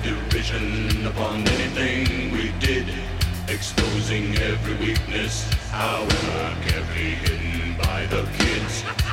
derision upon anything we did, exposing every weakness, however carefully hidden by the kids.